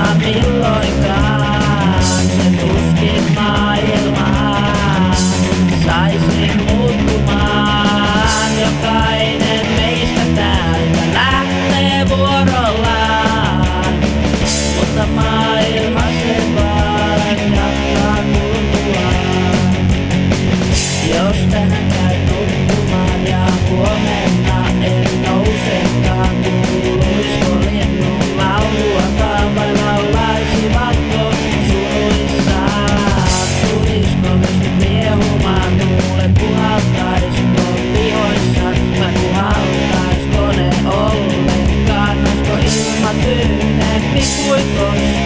milloinkaan se tuskin maailmaa saisi muuttumaan. Jokainen meistä täältä lähtee vuorollaan, mutta maailma se vaan jatkaa kulkuaan. Jos tähän käy nukkumaan ja huomenna en nousekaan, kuuluisiko linnun lauluakaan vai laulaisivatko suruissaan? Tulisiko myöskin riehumaan tuulen, puhaltaisiko pihoissaan vai puhaltaisiko ne ollenkaan? Olisiko ilma tyynnempi kuin koskaan?